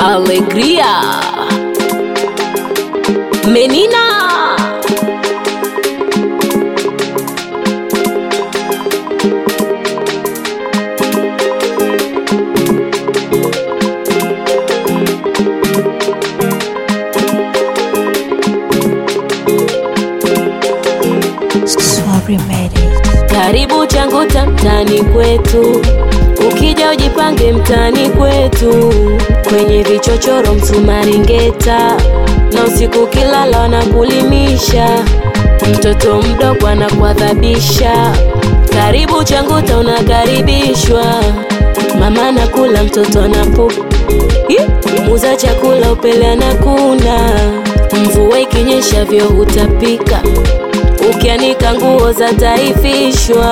Alegria Menina karibu Changuta mtani kwetu, ukija ujipange mtani kwetu, kwenye vichochoro msumari ngeta, na usiku kilala wanakulimisha, mtoto mdogo anakuadhabisha. Karibu Changuta unakaribishwa, mama nakula mtoto anapo, muza chakula upele anakuna, mvua ikinyesha vyo utapika, ukianika nguo za taifishwa.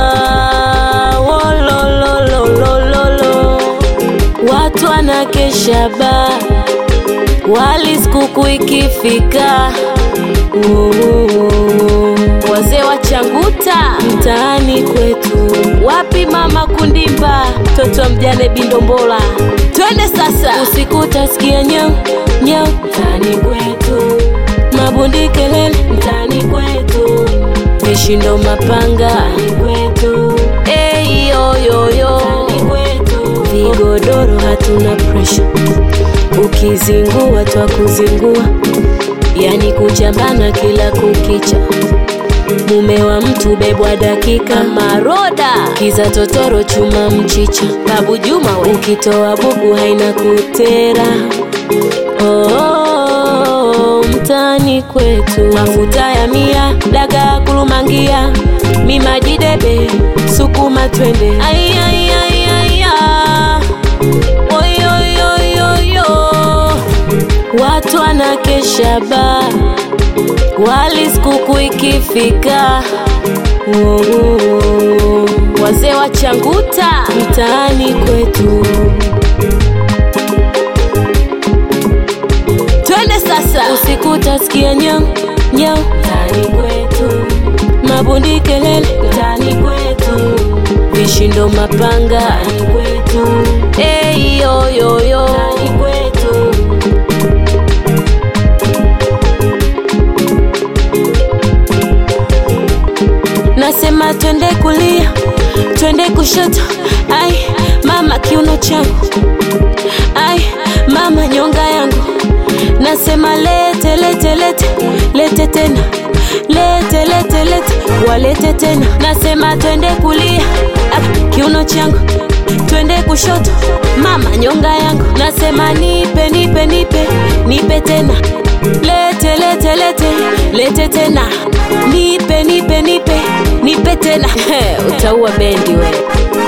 Wolololololo, watu wanakesha ba, wali sikukuu ikifika. Wazee wa Changuta mtaani kwetu, wapi mama Kundimba, mtoto mjane Bindombola. Twende sasa, usiku utasikia nyau nyau mtaani kwetu, mabundi kelele mtaani kwetu, vishindo mapanga mtaani kwetu, yo yo yo mtaani kwetu, vigodoro hatuna pressure, ukizingua twa kuzingua, yani kuchambana kila kukicha, mume wa mtu bebwa dakika maroda, kiza totoro chuma mchicha, Babu Juma we, ukitoa buku haina kutera. Mtani kwetu, mafuta ya mia, daga kulumangia, mimajidebe, sukuma twende. Ay ay ay ay oyoyoyoyo, watu wanakesha ba, wali sikukuu ikifika. Wazee wa Changuta mtaani kwetu, twende sasa, usiku utasikia nyau nyau mtaani kwetu, mabundi kelele mtaani kwetu, vishindo mapanga mtaani kwetu, yo yo yo mtaani kwetu. Nasema twende kulia, twende kushoto, ai mama kiuno changu, ai mama nyonga yangu. Nasema lete lete lete, lete tena, lete lete lete, walete tena. Nasema twende kulia, kiuno changu, twende kushoto, mama nyonga yangu. Nasema nipe nipe nipe, nipe tena, lete lete lete, lete tena, nipe nipe nipe, nipe tena. Utaua bendi we.